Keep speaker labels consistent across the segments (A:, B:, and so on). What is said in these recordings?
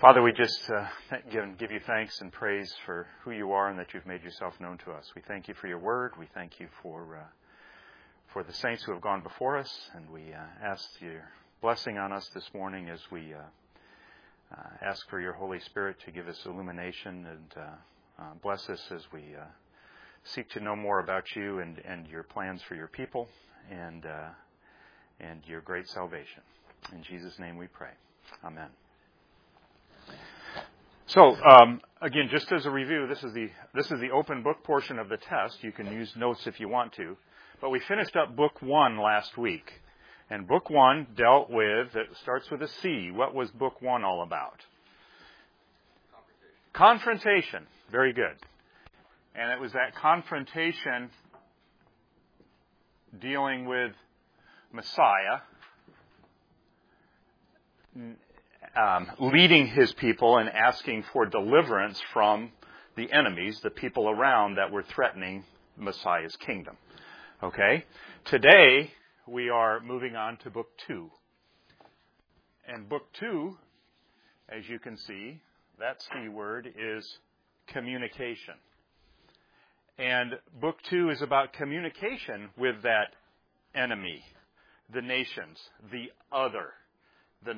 A: Father, we just give you thanks and praise for who you are and that you've made yourself known to us. We thank you for your word. We thank you for the saints who have gone before us, and we ask your blessing on us this morning as we ask for your Holy Spirit to give us illumination and bless us as we seek to know more about you and your plans for your people and your great salvation. In Jesus' name we pray. Amen. So, again, just as a review, this is the open book portion of the test. You can use notes if you want to. But we finished up Book 1 last week. And Book 1 dealt with, it starts with a C. What was Book 1 all about? Confrontation. Very good. And it was that confrontation dealing with Messiah, leading his people and asking for deliverance from the enemies, the people around that were threatening Messiah's kingdom. Okay? Today, we are moving on to Book 2. And Book 2, as you can see, that C word is communication. And Book 2 is about communication with that enemy, the nations, the other, the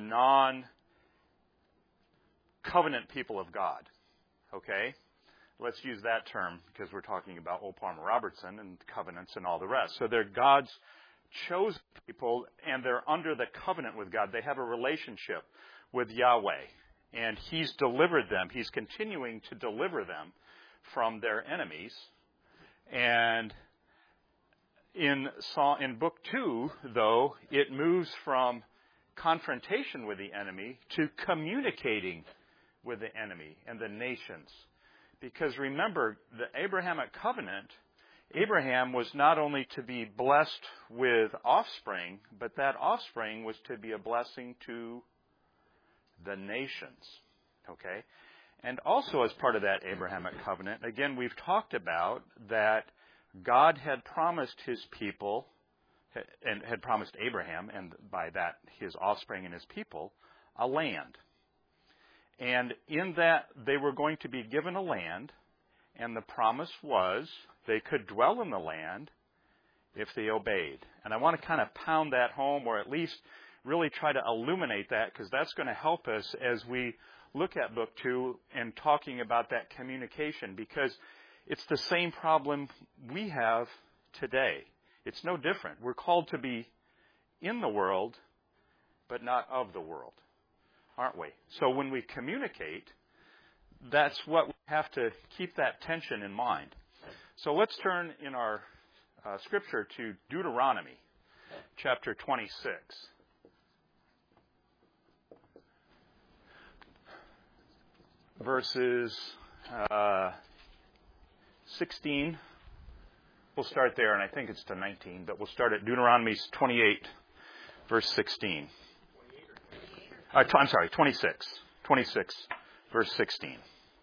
A: non-covenant people of God. Okay? Let's use that term because we're talking about Old Palmer Robertson and covenants and all the rest. So they're God's chosen people, and they're under the covenant with God. They have a relationship with Yahweh, and He's delivered them. He's continuing to deliver them from their enemies. And in Book 2, though, it moves from confrontation with the enemy to communicating with the enemy and the nations. Because remember, the Abrahamic covenant, Abraham was not only to be blessed with offspring, but that offspring was to be a blessing to the nations. Okay? And also as part of that Abrahamic covenant, again, we've talked about that God had promised his people, and had promised Abraham, and by that his offspring and his people, a land. And in that they were going to be given a land, and the promise was they could dwell in the land if they obeyed. And I want to kind of pound that home, or at least really try to illuminate that, because that's going to help us as we look at Book 2 and talking about that communication, because it's the same problem we have today. It's no different. We're called to be in the world, but not of the world, aren't we? So when we communicate, that's what we have to keep that tension in mind. So let's turn in our scripture to Deuteronomy, chapter 26. Verses 16. We'll start there, and I think it's to 19, but we'll start at Deuteronomy 28, verse 16. I'm sorry, 26. 26, verse 16.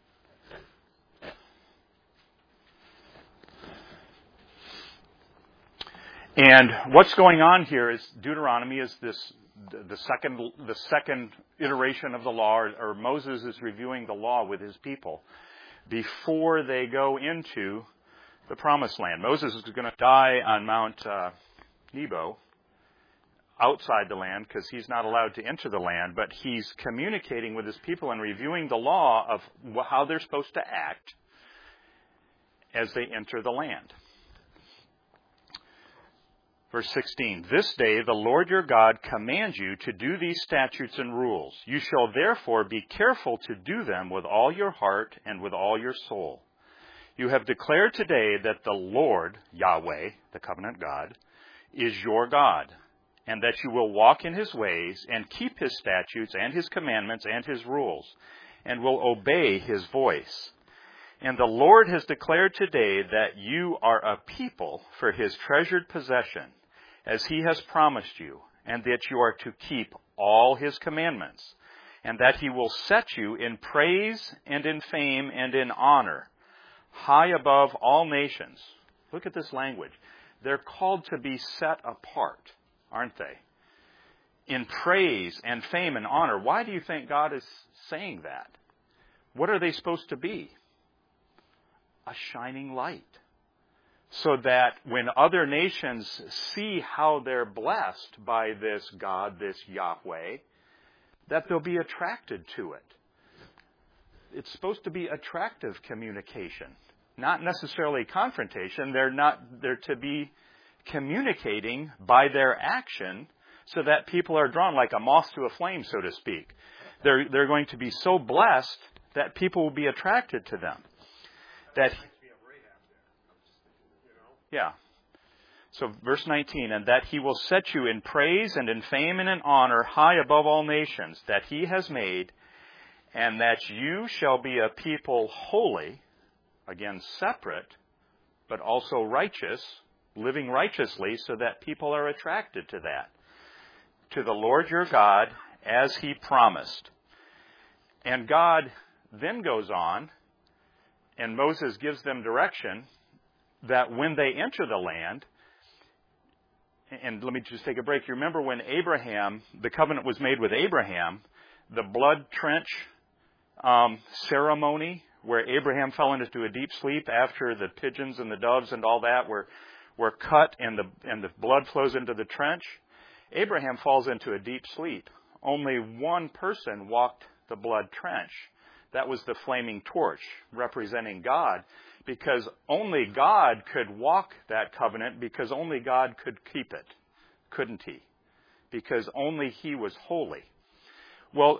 A: And what's going on here is Deuteronomy is the second iteration of the law, or Moses is reviewing the law with his people before they go into the promised land. Moses is going to die on Mount Nebo outside the land because he's not allowed to enter the land, but he's communicating with his people and reviewing the law of how they're supposed to act as they enter the land. Verse 16, "This day the Lord your God commands you to do these statutes and rules. You shall therefore be careful to do them with all your heart and with all your soul. You have declared today that the Lord, Yahweh, the covenant God, is your God, and that you will walk in his ways and keep his statutes and his commandments and his rules, and will obey his voice. And the Lord has declared today that you are a people for his treasured possession, as he has promised you, and that you are to keep all his commandments, and that he will set you in praise and in fame and in honor, high above all nations." Look at this language. They're called to be set apart, aren't they? in praise and fame and honor. Why do you think God is saying that? What are they supposed to be? A shining light. So that when other nations see how they're blessed by this God, this Yahweh, that they'll be attracted to it. It's supposed to be attractive communication, not necessarily confrontation. They're to be communicating by their action so that people are drawn like a moth to a flame, so to speak. They're going to be so blessed that people will be attracted to them. Yeah. So verse 19, and that he will set you in praise and in fame and in honor high above all nations that he has made, and that you shall be a people holy, again separate, but also righteous, living righteously so that people are attracted to that, to the Lord your God as he promised. And God then goes on, and Moses gives them direction that when they enter the land, and let me just take a break. You remember when Abraham, the covenant was made with Abraham, the blood trench ceremony where Abraham fell into a deep sleep after the pigeons and the doves and all that were cut and the blood flows into the trench. Abraham falls into a deep sleep. Only one person walked the blood trench. That was the flaming torch representing God, because only God could walk that covenant, because only God could keep it, couldn't he? Because only he was holy. Well,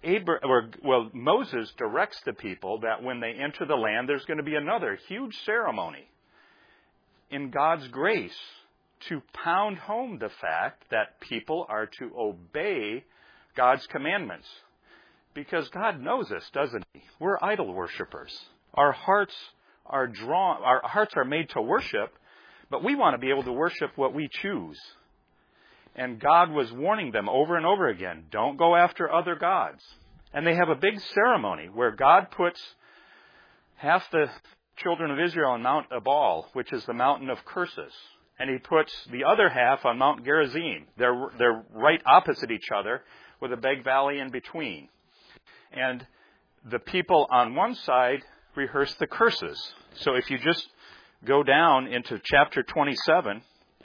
A: Moses directs the people that when they enter the land, there's going to be another huge ceremony in God's grace to pound home the fact that people are to obey God's commandments. Because God knows us, doesn't he? We're idol worshipers. Our hearts are made to worship, but we want to be able to worship what we choose. And God was warning them over and over again, don't go after other gods. And they have a big ceremony where God puts half the children of Israel on Mount Ebal, which is the mountain of curses. And he puts the other half on Mount Gerizim. They're right opposite each other with a big valley in between. And the people on one side rehearse the curses. So if you just go down into chapter 27,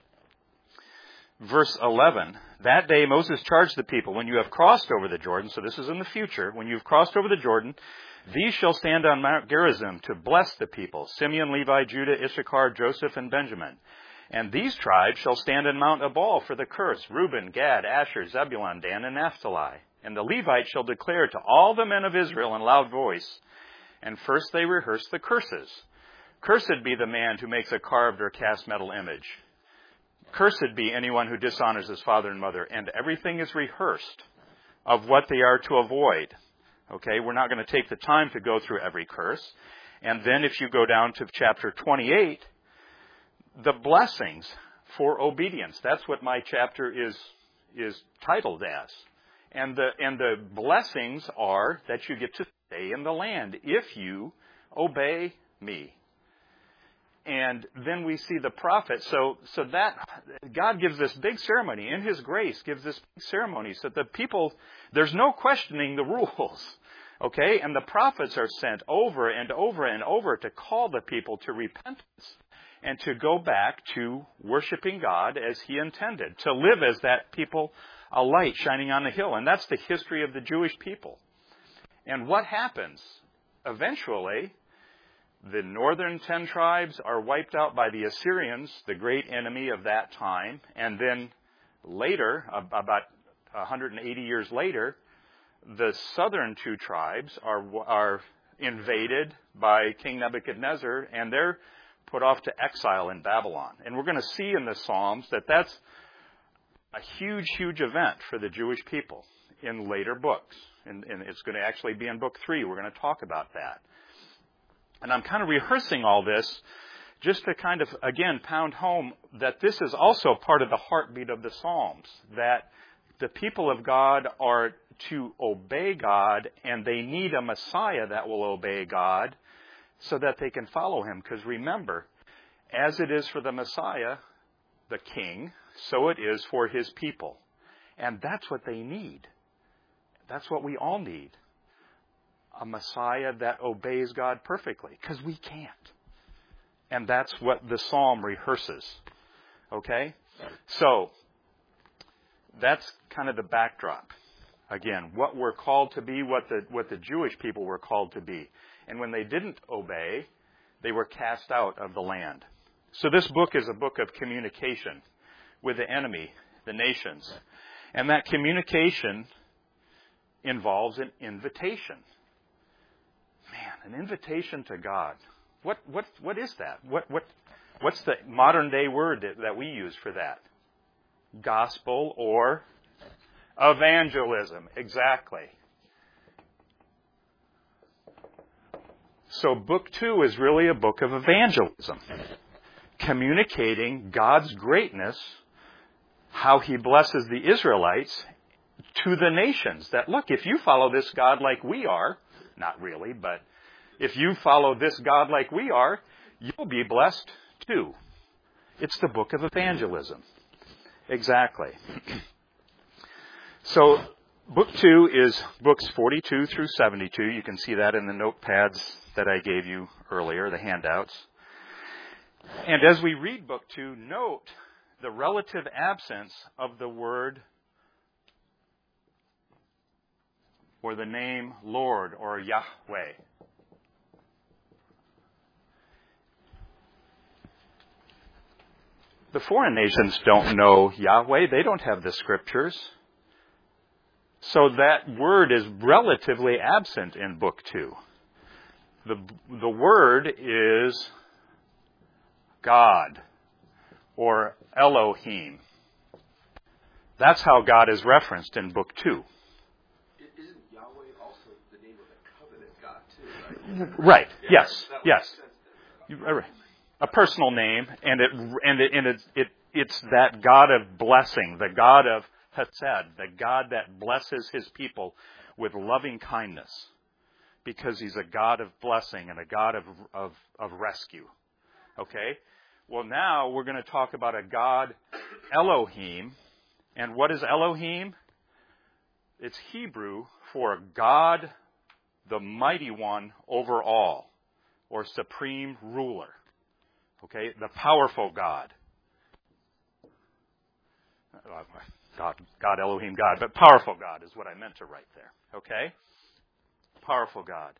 A: verse 11, that day Moses charged the people, when you have crossed over the Jordan, so this is in the future, when you have crossed over the Jordan, these shall stand on Mount Gerizim to bless the people, Simeon, Levi, Judah, Issachar, Joseph, and Benjamin. And these tribes shall stand on Mount Ebal for the curse, Reuben, Gad, Asher, Zebulun, Dan, and Naphtali. And the Levites shall declare to all the men of Israel in loud voice. And first they rehearse the curses. Cursed be the man who makes a carved or cast metal image. Cursed be anyone who dishonors his father and mother. And everything is rehearsed of what they are to avoid. Okay, we're not going to take the time to go through every curse. And then if you go down to chapter 28, the blessings for obedience. That's what my chapter is titled as. And the blessings are that you get to stay in the land if you obey me. And then we see the prophet. So that God gives this big ceremony in his grace, gives this big ceremony so that the people, there's no questioning the rules. Okay? And the prophets are sent over and over and over to call the people to repentance and to go back to worshiping God as he intended, to live as that people, a light shining on the hill. And that's the history of the Jewish people. And what happens? Eventually, the northern 10 tribes are wiped out by the Assyrians, the great enemy of that time. And then later, about 180 years later, the southern 2 tribes are invaded by King Nebuchadnezzar, and they're put off to exile in Babylon. And we're going to see in the Psalms that that's a huge, huge event for the Jewish people in later books. And it's going to actually be in book 3. We're going to talk about that. And I'm kind of rehearsing all this just to kind of, again, pound home that this is also part of the heartbeat of the Psalms, that the people of God are to obey God, and they need a Messiah that will obey God so that they can follow him. Because remember, as it is for the Messiah, the King, so it is for his people. And that's what they need. That's what we all need. A Messiah that obeys God perfectly, because we can't. And that's what the psalm rehearses. Okay? So, that's kind of the backdrop. Again, what we're called to be, what the Jewish people were called to be. And when they didn't obey, they were cast out of the land. So this book is a book of communication with the enemy, the nations. And that communication involves an invitation. Man, an invitation to God. What is that? What's the modern day word that we use for that? Gospel or evangelism. Exactly. So book 2 is really a book of evangelism. Communicating God's greatness, how He blesses the Israelites, to the nations. That, look, if you follow this God like we are, not really, but if you follow this God like we are, you'll be blessed too. It's the book of evangelism. Exactly. So, book 2 is books 42 through 72. You can see that in the notepads that I gave you earlier, the handouts. And as we read book 2, note the relative absence of the word or the name Lord or Yahweh. The foreign nations don't know Yahweh. They don't have the scriptures. So that word is relatively absent in book 2. The word is God or Elohim. That's how God is referenced in book 2.
B: Isn't Yahweh also the name of the covenant God too, right?
A: Right.
B: Yeah,
A: Yes. A personal name, and it's that God of blessing, the God of Hesed, the God that blesses His people with loving kindness, because He's a God of blessing and a God of rescue. Okay? Well, now we're going to talk about a God, Elohim. And what is Elohim? It's Hebrew for God, the mighty one over all, or supreme ruler. Okay? The powerful God. God, Elohim, God. But powerful God is what I meant to write there. Okay? Powerful God.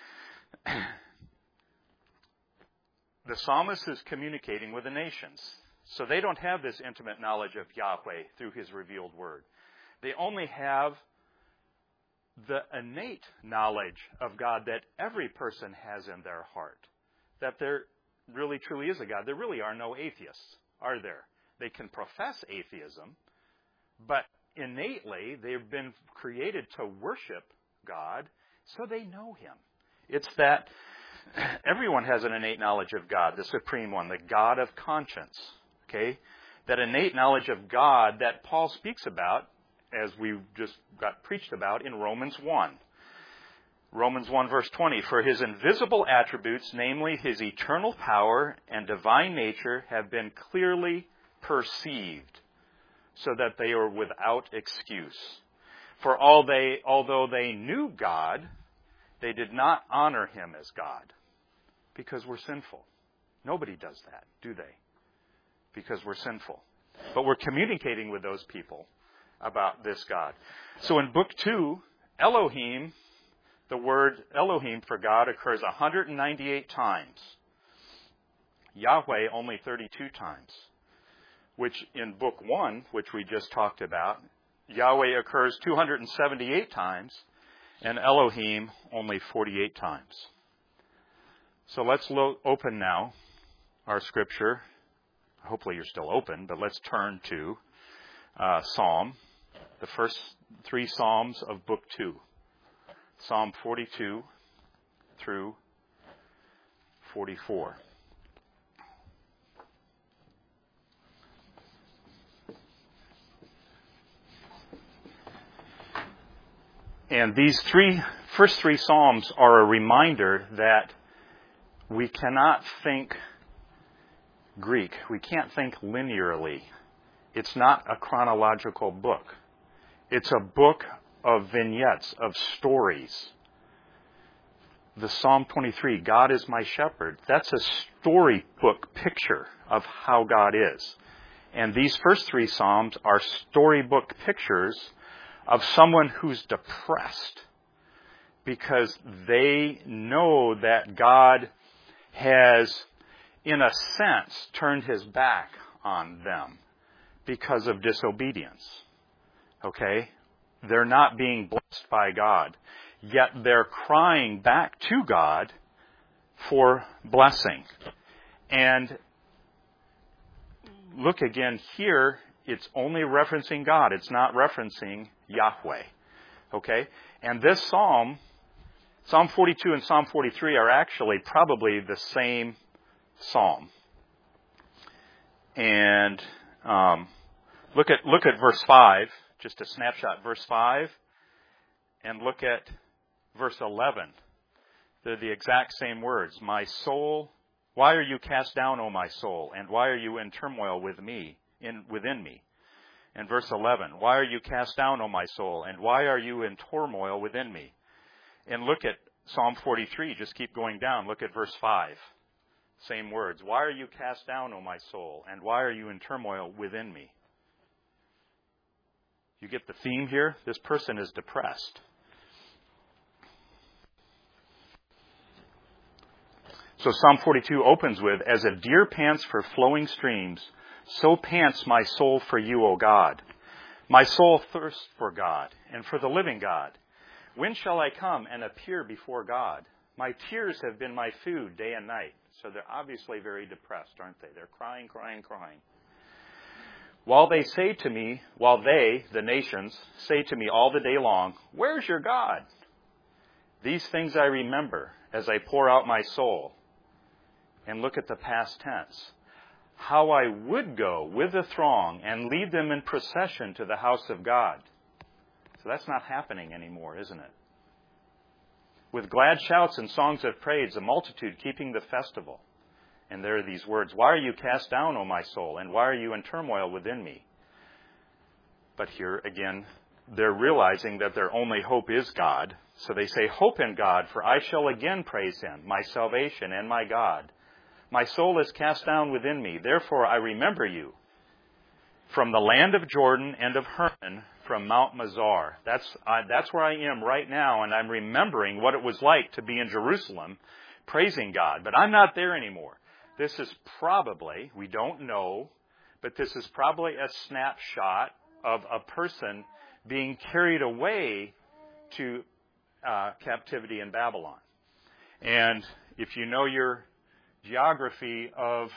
A: The psalmist is communicating with the nations. So they don't have this intimate knowledge of Yahweh through His revealed word. They only have the innate knowledge of God that every person has in their heart. That there really truly is a God. There really are no atheists, are there? They can profess atheism, but innately they've been created to worship God, so they know Him. It's that everyone has an innate knowledge of God, the Supreme One, the God of conscience. Okay? That innate knowledge of God that Paul speaks about, as we just got preached about in Romans 1. Romans 1 verse 20, for His invisible attributes, namely His eternal power and divine nature, have been clearly perceived, so that they are without excuse. For although they knew God, they did not honor Him as God, because we're sinful. Nobody does that, do they? Because we're sinful. But we're communicating with those people about this God. So in book 2, Elohim, the word Elohim for God occurs 198 times. Yahweh only 32 times. Which in book 1, which we just talked about, Yahweh occurs 278 times, and Elohim only 48 times. So let's open now our scripture. Hopefully you're still open, but let's turn to Psalm, the first 3 Psalms of book 2. Psalm 42 through 44. And these first three Psalms are a reminder that we cannot think Greek. We can't think linearly. It's not a chronological book. It's a book of vignettes, of stories. The Psalm 23, God is my shepherd. That's a storybook picture of how God is. And these first 3 Psalms are storybook pictures of someone who's depressed because they know that God has, in a sense, turned his back on them because of disobedience. Okay? They're not being blessed by God. Yet they're crying back to God for blessing. And look again here, it's only referencing God. It's not referencing Yahweh. Okay? And this Psalm 42 and Psalm 43 are actually probably the same Psalm. And look at verse 5, just a snapshot, verse 5, and look at verse 11. They're the exact same words. My soul, why are you cast down, O my soul? And why are you in turmoil within me? And verse 11, why are you cast down, O my soul? And why are you in turmoil within me? And look at Psalm 43. Just keep going down. Look at verse 5. Same words. Why are you cast down, O my soul? And why are you in turmoil within me? You get the theme here? This person is depressed. So Psalm 42 opens with, as a deer pants for flowing streams, so pants my soul for you, O God. My soul thirsts for God and for the living God. When shall I come and appear before God? My tears have been my food day and night. So they're obviously very depressed, aren't they? They're crying, crying, crying. While they, the nations, say to me all the day long, where's your God? These things I remember as I pour out my soul. And look at the past tense. How I would go with the throng and lead them in procession to the house of God. So that's not happening anymore, isn't it? With glad shouts and songs of praise, a multitude keeping the festival. And there are these words, why are you cast down, O my soul? And why are you in turmoil within me? But here again, they're realizing that their only hope is God. So they say, hope in God, for I shall again praise him, my salvation and my God. My soul is cast down within me. Therefore I remember you. From the land of Jordan and of Hermon, from Mount Mizar. That's where I am right now, and I'm remembering what it was like to be in Jerusalem, praising God. But I'm not there anymore. This is probably, we don't know, but this is probably a snapshot of a person being carried away to captivity in Babylon. And if you know your geography of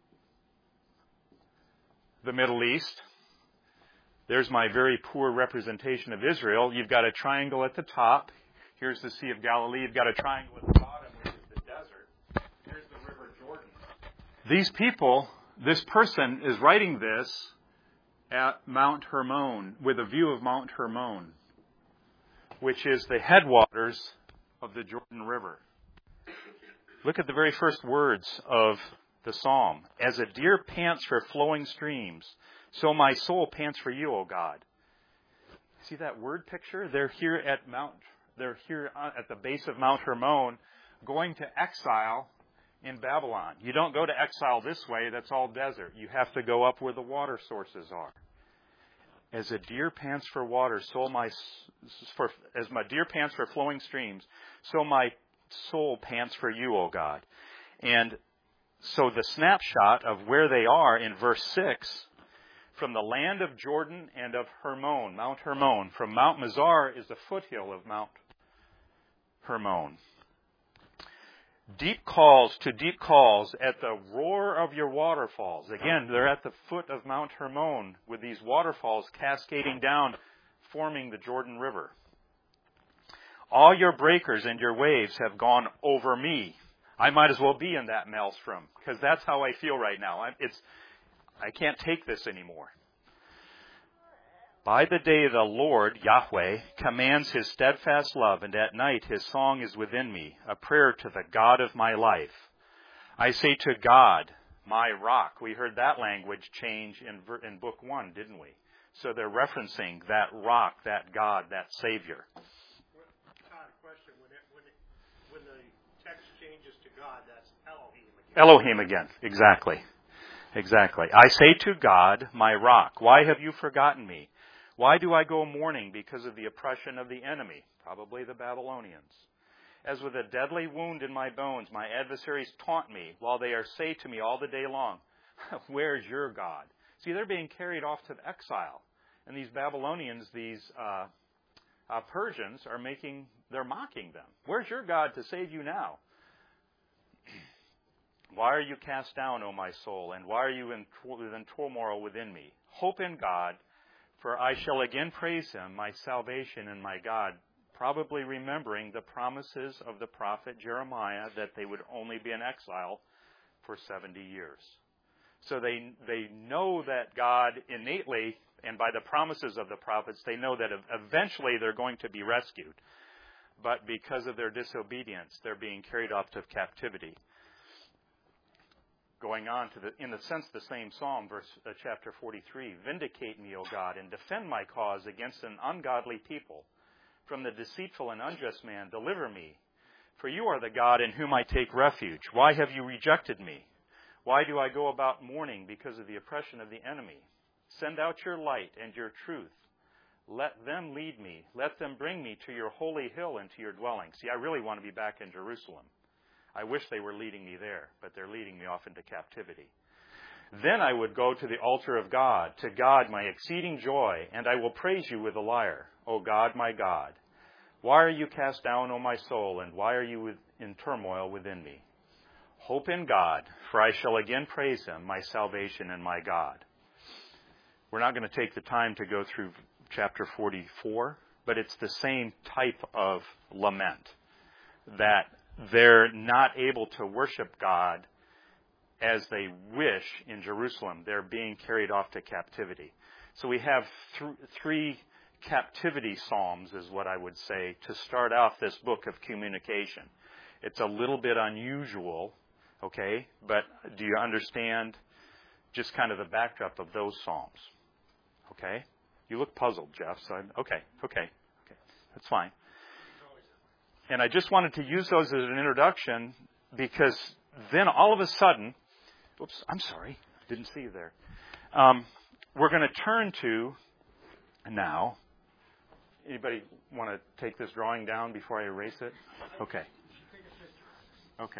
A: the Middle East, there's my very poor representation of Israel. You've got a triangle at the top. Here's the Sea of Galilee. You've got a triangle at the bottom, which is the desert. Here's the River Jordan. These people, this person is writing this at Mount Hermon, with a view of Mount Hermon, which is the headwaters of the Jordan River. Look at the very first words of the psalm. As a deer pants for flowing streams, so my soul pants for you, O God. See that word picture? They're here at the base of Mount Hermon, going to exile in Babylon. You don't go to exile this way, that's all desert. You have to go up where the water sources are. As a deer pants for water, as my deer pants for flowing streams, so my soul pants for you, O God. And so the snapshot of where they are in verse 6, from the land of Jordan and of Hermon, Mount Hermon. From Mount Mizar is the foothill of Mount Hermon. Deep calls to deep calls at the roar of your waterfalls. Again, they're at the foot of Mount Hermon with these waterfalls cascading down, forming the Jordan River. All your breakers and your waves have gone over me. I might as well be in that maelstrom, because that's how I feel right now. I can't take this anymore. By the day the Lord, Yahweh, commands his steadfast love, and at night his song is within me, a prayer to the God of my life. I say to God, my rock. We heard that language change in book 1, didn't we? So they're referencing that rock, that God, that Savior.
C: Todd, a question. When the text changes to God, that's Elohim again.
A: Elohim again, exactly. Exactly. I say to God, my rock, why have you forgotten me? Why do I go mourning because of the oppression of the enemy? Probably the Babylonians. As with a deadly wound in my bones, my adversaries taunt me, while they say to me all the day long, where's your God? See, they're being carried off to exile. And these Babylonians, these Persians, they're mocking them. Where's your God to save you now? Why are you cast down, O my soul, and why are you in turmoil within me? Hope in God, for I shall again praise Him, my salvation and my God, probably remembering the promises of the prophet Jeremiah that they would only be in exile for 70 years. So they know that God innately, and by the promises of the prophets, they know that eventually they're going to be rescued. But because of their disobedience, they're being carried off to captivity. Going on to, in a sense, the same psalm, chapter 43, vindicate me, O God, and defend my cause against an ungodly people. From the deceitful and unjust man, deliver me. For you are the God in whom I take refuge. Why have you rejected me? Why do I go about mourning because of the oppression of the enemy? Send out your light and your truth. Let them lead me. Let them bring me to your holy hill and to your dwelling. See, I really want to be back in Jerusalem. I wish they were leading me there, but they're leading me off into captivity. Then I would go to the altar of God, to God my exceeding joy, and I will praise you with a lyre, O God, my God. Why are you cast down, O my soul, and why are you in turmoil within me? Hope in God, for I shall again praise Him, my salvation and my God. We're not going to take the time to go through chapter 44, but it's the same type of lament, that they're not able to worship God as they wish in Jerusalem. They're being carried off to captivity. So we have three captivity psalms, is what I would say, to start off this book of communication. It's a little bit unusual, okay, but do you understand just kind of the backdrop of those psalms? Okay? You look puzzled, Jeff, so okay, that's fine. And I just wanted to use those as an introduction because then all of a sudden, oops, I'm sorry, didn't see you there. We're going to turn to now. Anybody want to take this drawing down before I erase it? Okay. Okay.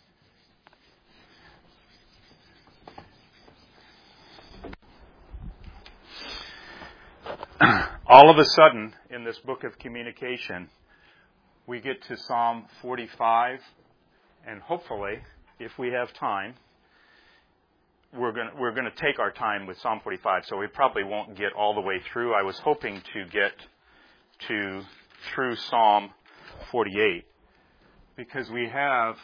A: All of a sudden, in this book of communication, we get to Psalm 45, and hopefully, if we have time, we're going to take our time with Psalm 45, so we probably won't get all the way through. I was hoping to get through Psalm 48, because we have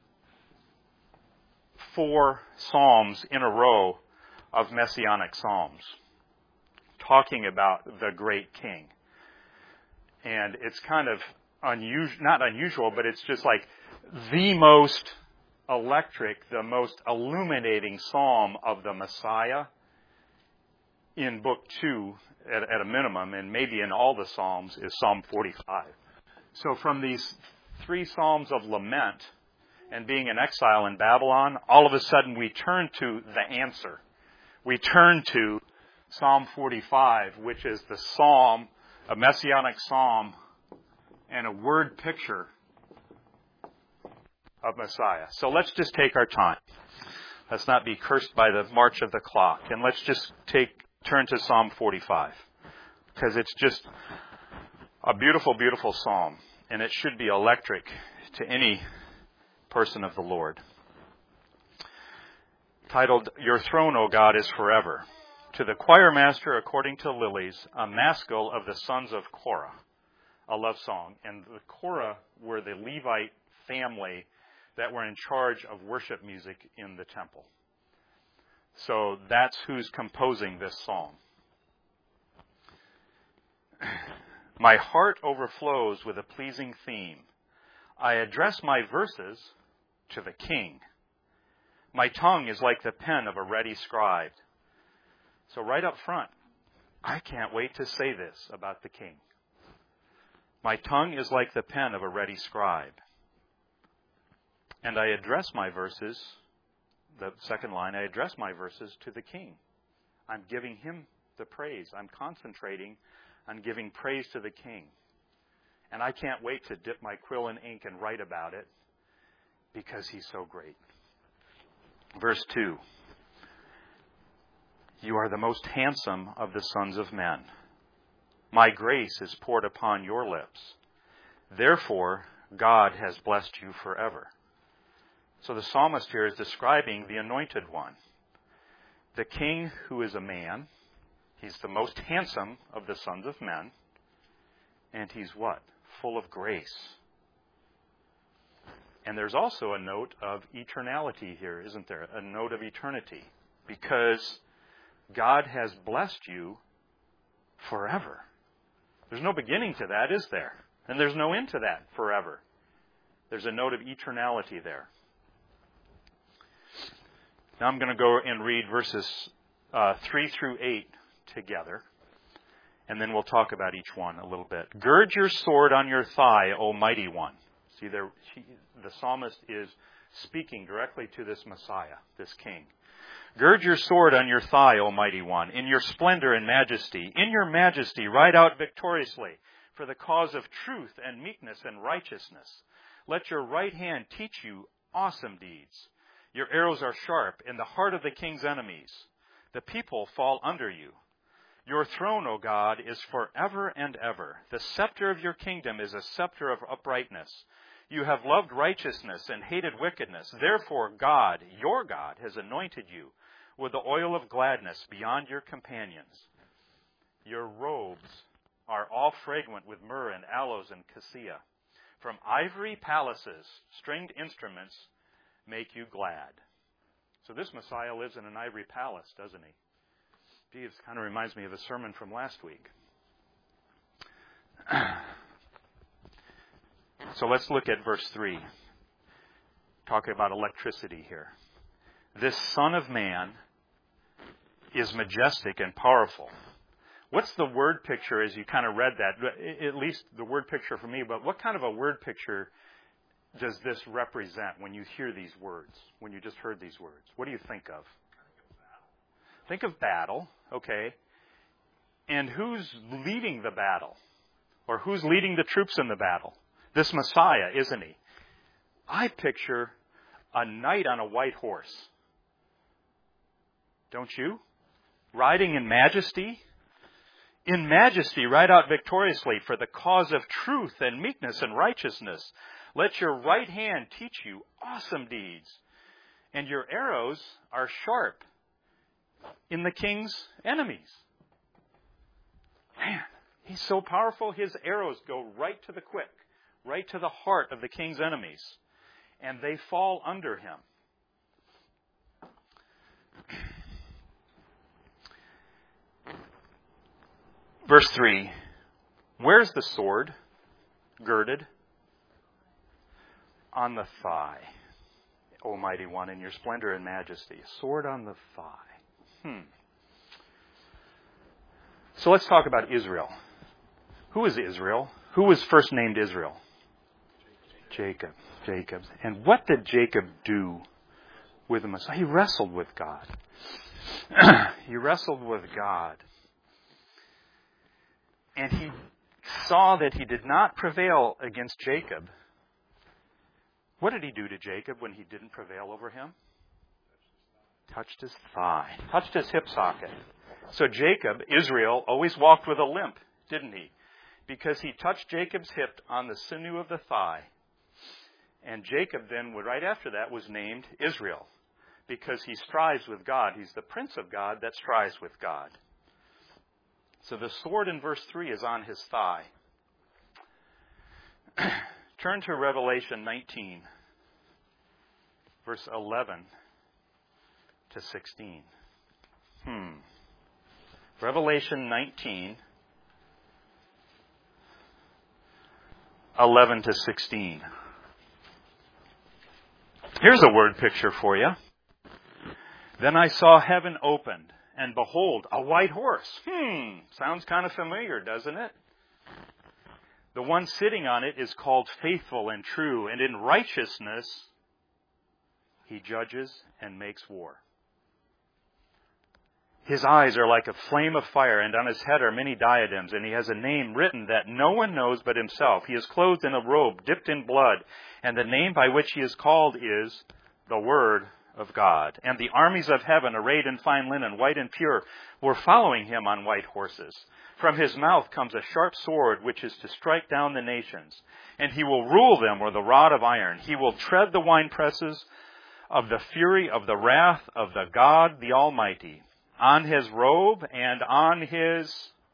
A: 4 psalms in a row of messianic psalms talking about the great king. And it's kind of not unusual, but it's just like the most electric, the most illuminating psalm of the Messiah in Book 2 at a minimum, and maybe in all the psalms, is Psalm 45. So from these 3 psalms of lament and being in exile in Babylon, all of a sudden we turn to the answer. We turn to Psalm 45, which is the psalm, a messianic psalm, and a word picture of Messiah. So let's just take our time. Let's not be cursed by the march of the clock. And let's just turn to Psalm 45. Because it's just a beautiful, beautiful psalm. And it should be electric to any person of the Lord. Titled, Your Throne, O God, is Forever. To the choir master, according to Lilies, a maskil of the sons of Korah. A love song. And the Korah were the Levite family that were in charge of worship music in the temple. So that's who's composing this psalm. My heart overflows with a pleasing theme. I address my verses to the King. My tongue is like the pen of a ready scribe. So right up front, I can't wait to say this about the King. My tongue is like the pen of a ready scribe. And I address my verses, the second line, I address my verses to the King. I'm giving him the praise. I'm concentrating on giving praise to the King. And I can't wait to dip my quill in ink and write about it because he's so great. Verse 2. You are the most handsome of the sons of men. My grace is poured upon your lips. Therefore, God has blessed you forever. So the psalmist here is describing the anointed one. The King who is a man. He's the most handsome of the sons of men. And he's what? Full of grace. And there's also a note of eternality here, isn't there? A note of eternity. Because God has blessed you forever. There's no beginning to that, is there? And there's no end to that, forever. There's a note of eternality there. Now I'm going to go and read verses 3 through 8 together. And then we'll talk about each one a little bit. Gird your sword on your thigh, O mighty one. See, there, the psalmist is speaking directly to this Messiah, this King. Gird your sword on your thigh, O mighty one, in your splendor and majesty. In your majesty, ride out victoriously for the cause of truth and meekness and righteousness. Let your right hand teach you awesome deeds. Your arrows are sharp in the heart of the king's enemies. The people fall under you. Your throne, O God, is forever and ever. The scepter of your kingdom is a scepter of uprightness. You have loved righteousness and hated wickedness. Therefore, God, your God, has anointed you with the oil of gladness beyond your companions. Your robes are all fragrant with myrrh and aloes and cassia. From ivory palaces, stringed instruments make you glad. So this Messiah lives in an ivory palace, doesn't he? Gee, it kind of reminds me of a sermon from last week. So let's look at verse 3. Talking about electricity here. This Son of Man is majestic and powerful. What's the word picture as you kind of read that? At least the word picture for me, but what kind of a word picture does this represent when you hear these words? When you just heard these words? What do you think of? Think of battle, okay. And who's leading the battle? Or who's leading the troops in the battle? This Messiah, isn't he? I picture a knight on a white horse. Don't you? Riding in majesty. In majesty, ride out victoriously for the cause of truth and meekness and righteousness. Let your right hand teach you awesome deeds. And your arrows are sharp in the king's enemies. Man, he's so powerful, his arrows go right to the quick, right to the heart of the king's enemies. And they fall under him. Verse 3, where's the sword girded? On the thigh, O mighty one, in your splendor and majesty. Sword on the thigh. So let's talk about Israel. Who is Israel? Who was first named Israel? Jacob. And what did Jacob do with the Messiah? He wrestled with God. He wrestled with God. And he saw that he did not prevail against Jacob. What did he do to Jacob when he didn't prevail over him? Touched his thigh. Touched his hip socket. So Jacob, Israel, always walked with a limp, didn't he? Because he touched Jacob's hip on the sinew of the thigh. And Jacob then, right after that, was named Israel. Because he strives with God. He's the Prince of God that strives with God. So the sword in verse 3 is on his thigh. Turn to Revelation 19, verse 11 to 16. Revelation 19, 11 to 16. Here's a word picture for you. Then I saw heaven opened, and behold, a white horse. Sounds kind of familiar, doesn't it? The one sitting on it is called Faithful and True, and in righteousness he judges and makes war. His eyes are like a flame of fire, and on his head are many diadems, and he has a name written that no one knows but himself. He is clothed in a robe dipped in blood, and the name by which he is called is the Word of God. And the armies of heaven, arrayed in fine linen, white and pure, were following him on white horses. From his mouth comes a sharp sword, which is to strike down the nations. And he will rule them with a rod of iron. He will tread the winepresses of the fury of the wrath of the God, the Almighty. On his robe and on his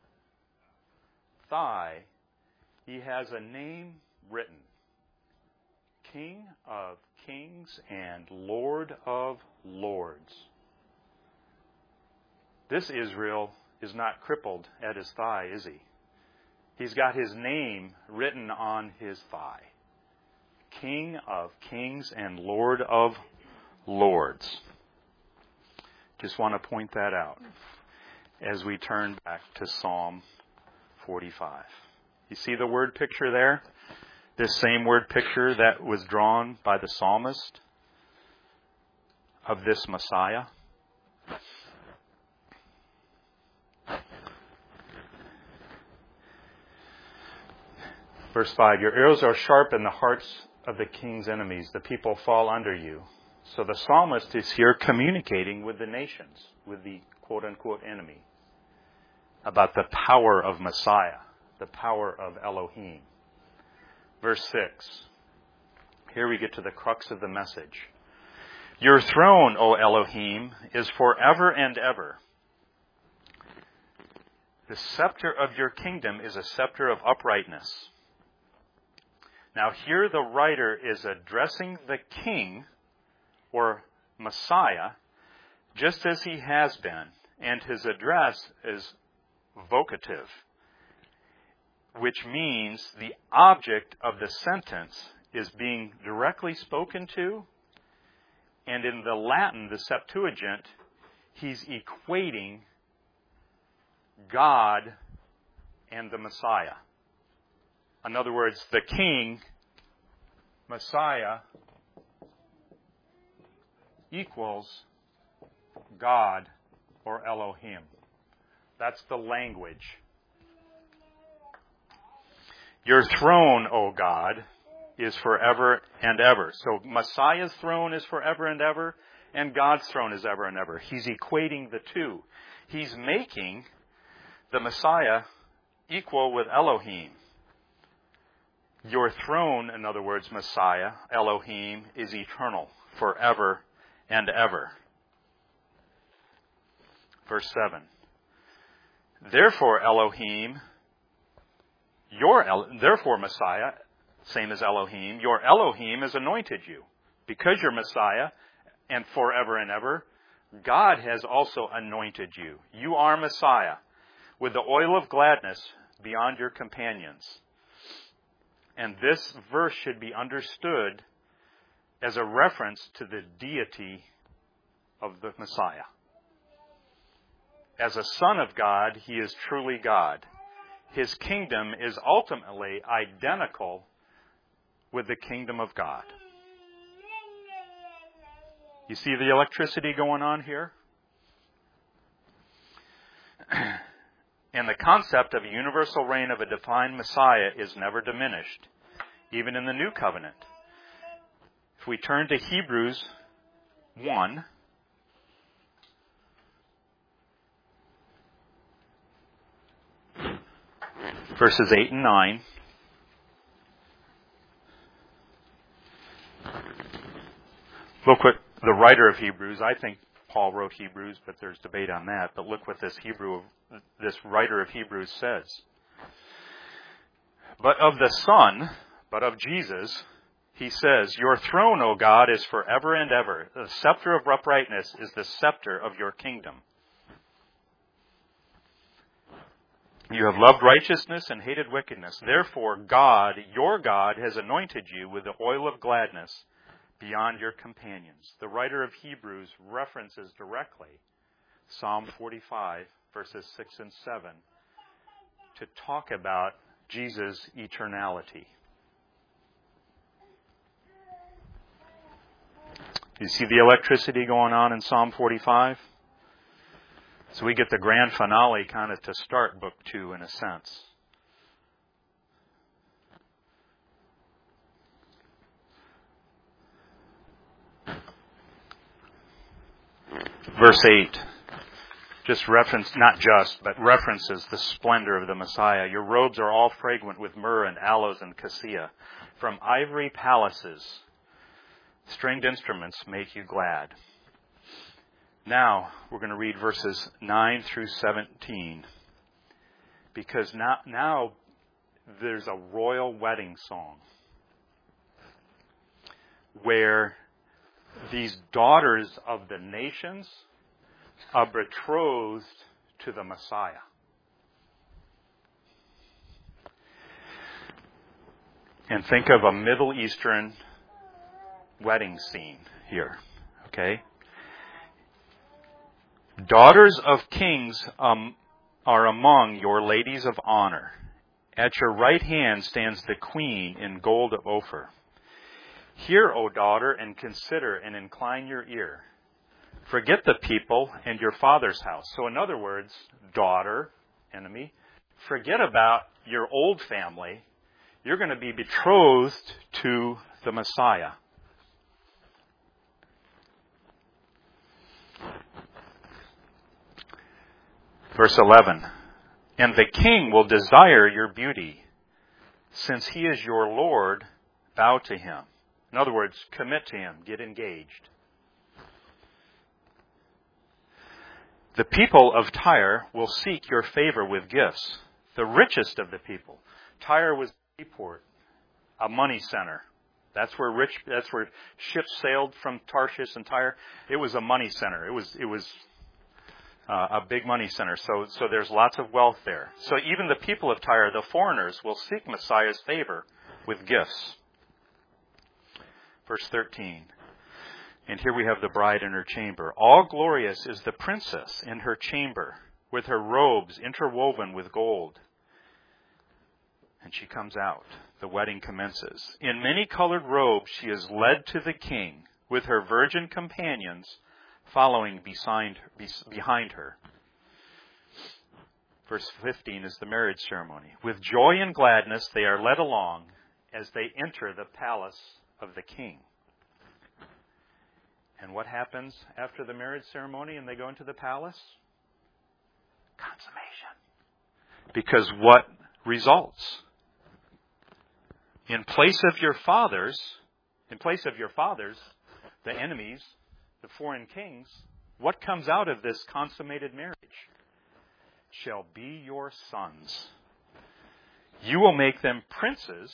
A: thigh, he has a name written: King of Kings and Lord of Lords. This Israel is not crippled at his thigh, is he? He's got his name written on his thigh. King of Kings and Lord of Lords. Just want to point that out as we turn back to Psalm 45. You see the word picture there? This same word picture that was drawn by the psalmist of this Messiah. Verse 5, your arrows are sharp in the hearts of the king's enemies. The people fall under you. So the psalmist is here communicating with the nations, with the quote-unquote enemy, about the power of Messiah, the power of Elohim. Verse 6. Here we get to the crux of the message. Your throne, O Elohim, is forever and ever. The scepter of your kingdom is a scepter of uprightness. Now here the writer is addressing the king, or Messiah, just as he has been. And his address is vocative, which means the object of the sentence is being directly spoken to. And in the Latin, the Septuagint, he's equating God and the Messiah. In other words, the king, Messiah, equals God or Elohim. That's the language. Your throne, O God, is forever and ever. So Messiah's throne is forever and ever, and God's throne is ever and ever. He's equating the two. He's making the Messiah equal with Elohim. Your throne, in other words, Messiah, Elohim, is eternal, forever and ever. Verse 7. Therefore, Elohim, therefore, Messiah, same as Elohim, your Elohim has anointed you. Because you're Messiah, and forever and ever, God has also anointed you. You are Messiah, with the oil of gladness beyond your companions. And this verse should be understood as a reference to the deity of the Messiah. As a son of God, he is truly God. His kingdom is ultimately identical with the kingdom of God. You see the electricity going on here? And the concept of a universal reign of a divine Messiah is never diminished, even in the New Covenant. If we turn to Hebrews 1, verses 8 and 9. Look what the writer of Hebrews, I think Paul wrote Hebrews, but there's debate on that. But look what this writer of Hebrews says. But of the Son, but of Jesus, he says, your throne, O God, is forever and ever. The scepter of uprightness is the scepter of your kingdom. You have loved righteousness and hated wickedness. Therefore, God, your God, has anointed you with the oil of gladness beyond your companions. The writer of Hebrews references directly Psalm 45, verses 6 and 7, to talk about Jesus' eternality. You see the electricity going on in Psalm 45? So we get the grand finale kind of to start Book 2 in a sense. Verse 8, references the splendor of the Messiah. Your robes are all fragrant with myrrh and aloes and cassia. From ivory palaces, stringed instruments make you glad. Now, we're going to read verses 9 through 17. Because now there's a royal wedding song where these daughters of the nations are betrothed to the Messiah. And think of a Middle Eastern wedding scene here, okay? Daughters of kings are among your ladies of honor. At your right hand stands the queen in gold of Ophir. Hear, O daughter, and consider and incline your ear. Forget the people and your father's house. So in other words, daughter, enemy, forget about your old family. You're going to be betrothed to the Messiah. Verse 11, and the king will desire your beauty. Since he is your Lord, bow to him. In other words, commit to him, get engaged. The people of Tyre will seek your favor with gifts. The richest of the people. Tyre was a seaport, a money center. That's where ships sailed from Tarshish and Tyre. It was a money center. It was a big money center. So there's lots of wealth there. So even the people of Tyre, the foreigners, will seek Messiah's favor with gifts. Verse 13. And here we have the bride in her chamber. All glorious is the princess in her chamber, with her robes interwoven with gold. And she comes out. The wedding commences. In many-colored robes she is led to the king, with her virgin companions following behind her. Verse 15 is the marriage ceremony. With joy and gladness they are led along as they enter the palace of the king. And what happens after the marriage ceremony and they go into the palace? Consummation. Because what results? In place of your fathers, the enemies, the foreign kings, what comes out of this consummated marriage? Shall be your sons. You will make them princes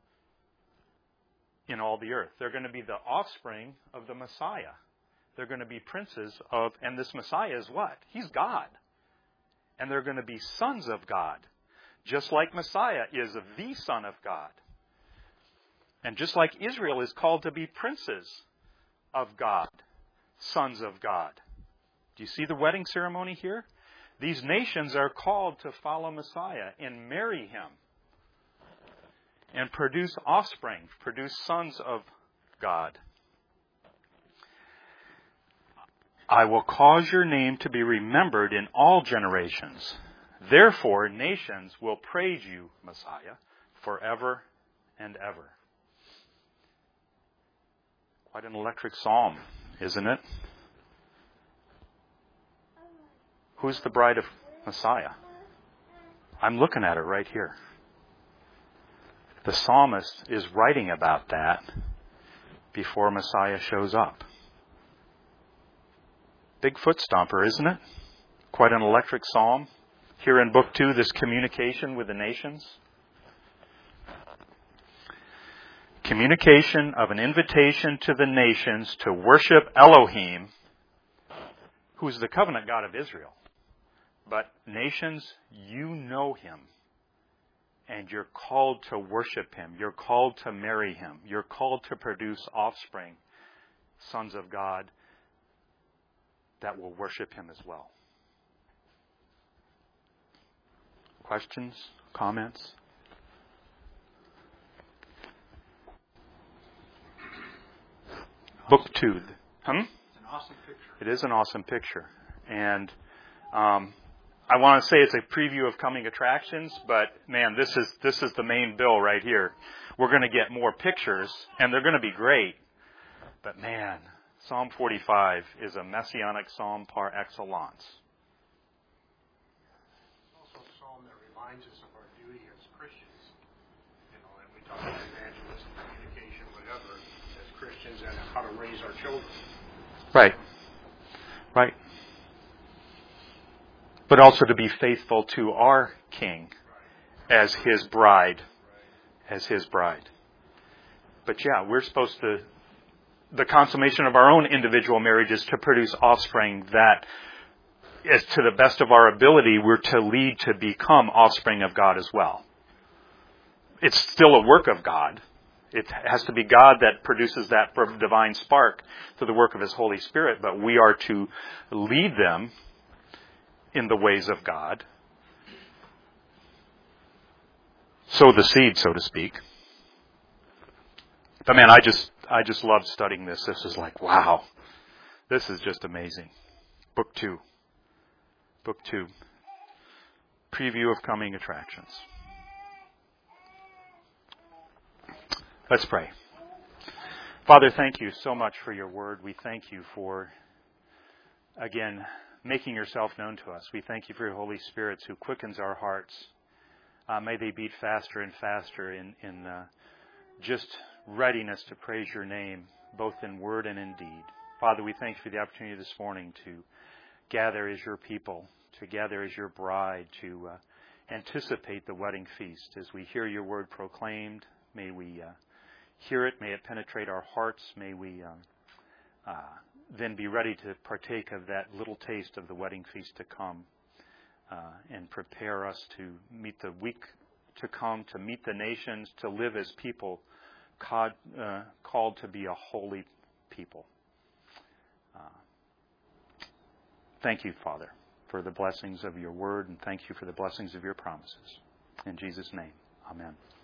A: in all the earth. They're going to be the offspring of the Messiah. They're going to be princes of, and this Messiah is what? He's God. And they're going to be sons of God. Just like Messiah is the Son of God. And just like Israel is called to be princes of God, sons of God. Do you see the wedding ceremony here? These nations are called to follow Messiah and marry him. And produce offspring, produce sons of God. I will cause your name to be remembered in all generations. Therefore, nations will praise you, Messiah, forever and ever. Quite an electric psalm, isn't it? Who's the bride of Messiah? I'm looking at her right here. The psalmist is writing about that before Messiah shows up. Big foot stomper, isn't it? Quite an electric psalm. Here in Book 2, this communication with the nations. Communication of an invitation to the nations to worship Elohim, who is the covenant God of Israel. But nations, you know him. And you're called to worship him. You're called to marry him. You're called to produce offspring, sons of God, that will worship him as well. Questions? Comments? Book 2.
C: It's an awesome picture.
A: It is an awesome picture. And I want to say it's a preview of coming attractions, but man, this is the main bill right here. We're going to get more pictures, and they're going to be great. But man, Psalm 45 is a messianic psalm par excellence.
C: It's also a psalm that reminds us of our duty as Christians. And we talk about evangelism, communication, whatever, as Christians, and how to raise our children.
A: Right. Right. But also to be faithful to our King as His bride. As His bride. But yeah, we're supposed to, the consummation of our own individual marriages to produce offspring that, as to the best of our ability, we're to lead to become offspring of God as well. It's still a work of God. It has to be God that produces that divine spark through the work of His Holy Spirit, but we are to lead them in the ways of God. Sow the seed, so to speak. But man, I just love studying this. This is like, wow. This is just amazing. Book 2. Book 2. Preview of coming attractions. Let's pray. Father, thank you so much for your word. We thank you for, again, making yourself known to us. We thank you for your Holy Spirit who quickens our hearts. May they beat faster and faster in just readiness to praise your name, both in word and in deed. Father, we thank you for the opportunity this morning to gather as your people, to gather as your bride, to anticipate the wedding feast. As we hear your word proclaimed, may we hear it, may it penetrate our hearts, may we then be ready to partake of that little taste of the wedding feast to come, and prepare us to meet the week to come, to meet the nations, to live as people called to be a holy people. Thank you, Father, for the blessings of your word, and thank you for the blessings of your promises. In Jesus' name, amen.